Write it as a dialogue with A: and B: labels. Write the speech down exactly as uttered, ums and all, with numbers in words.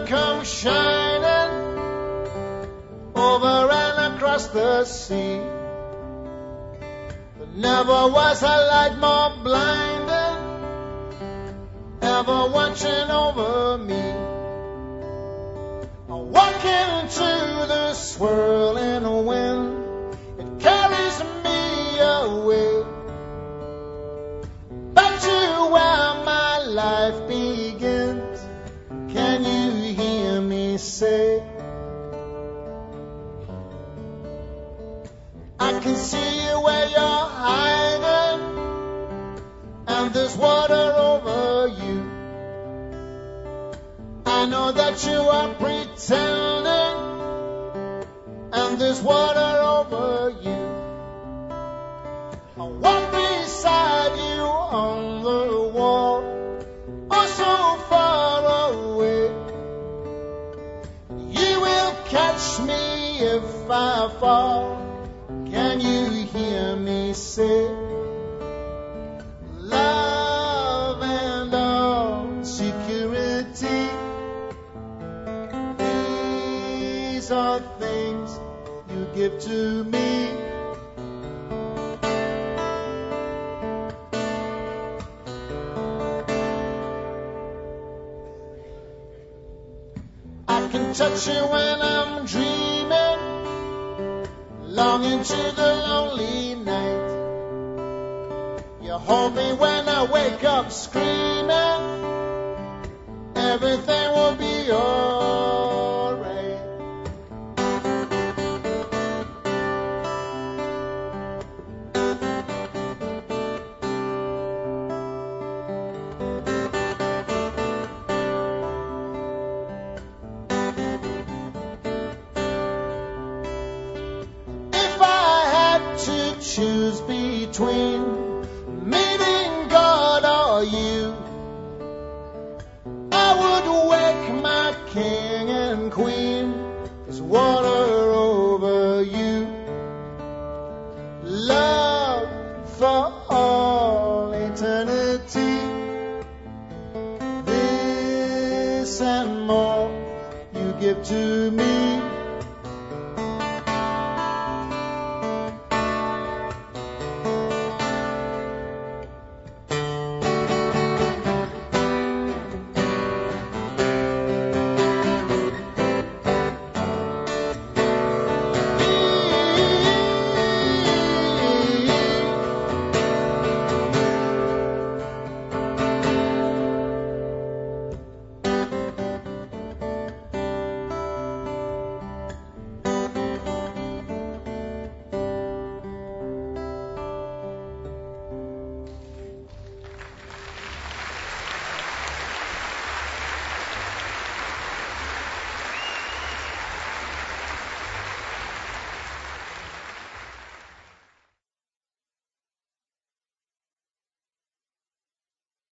A: sun comes shining over and across the sea. There never was a light more blinding, ever watching over me. I walk into the swirling wind, it carries me away, back to where my life begins. Can you hear me say, I can see you where you're hiding, and there's water over you. I know that you are pretending, and there's water over you. I walk beside you on the wall, oh so far away. You will catch me if I fall. Can you hear me say, love and all security, these are things you give to me. I can touch you when I'm dreaming, longing to the lonely night. You hold me when I wake up screaming, everything will be alright. Choose between meeting God or you, I would wake my king and queen. There's water over you, love for all eternity. This and more you give to